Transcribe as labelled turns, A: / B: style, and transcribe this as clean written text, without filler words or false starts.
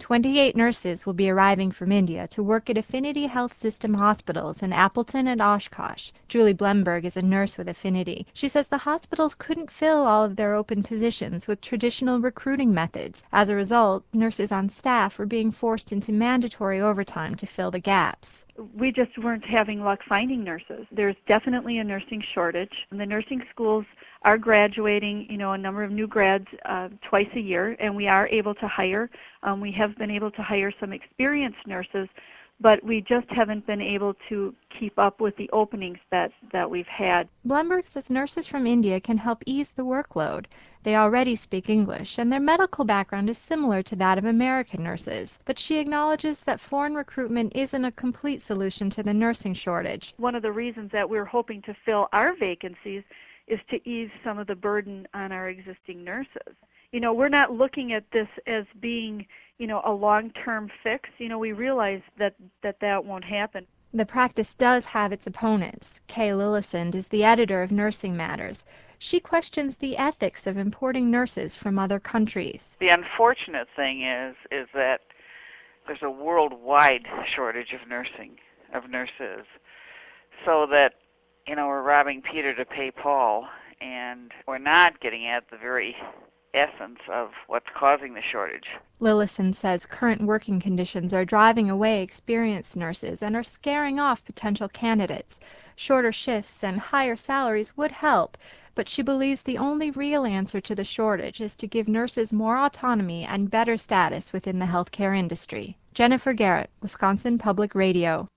A: 28 nurses will be arriving from India to work at Affinity Health System hospitals in Appleton and Oshkosh. Julie Blemberg is a nurse with Affinity. She says the hospitals couldn't fill all of their open positions with traditional recruiting methods. As a result, nurses on staff were being forced into mandatory overtime to fill the gaps.
B: We just weren't having luck finding nurses. There's definitely a nursing shortage. And the nursing schools are graduating, a number of new grads twice a year, and we are able to hire. We have been able to hire some experienced nurses, but we just haven't been able to keep up with the openings that we've had.
A: Blemberg says nurses from India can help ease the workload. They already speak English, and their medical background is similar to that of American nurses. But she acknowledges that foreign recruitment isn't a complete solution to the nursing shortage.
B: One of the reasons that we're hoping to fill our vacancies is to ease some of the burden on our existing nurses. We're not looking at this as being, a long-term fix. We realize that won't happen.
A: The practice does have its opponents. Kay Lillisand is the editor of Nursing Matters. She questions the ethics of importing nurses from other countries.
C: The unfortunate thing is that there's a worldwide shortage of nurses, so that we're robbing Peter to pay Paul, and we're not getting at the very essence of what's causing the shortage.
A: Lillisand says current working conditions are driving away experienced nurses and are scaring off potential candidates. Shorter shifts and higher salaries would help, but she believes the only real answer to the shortage is to give nurses more autonomy and better status within the healthcare industry. Jennifer Garrett, Wisconsin Public Radio.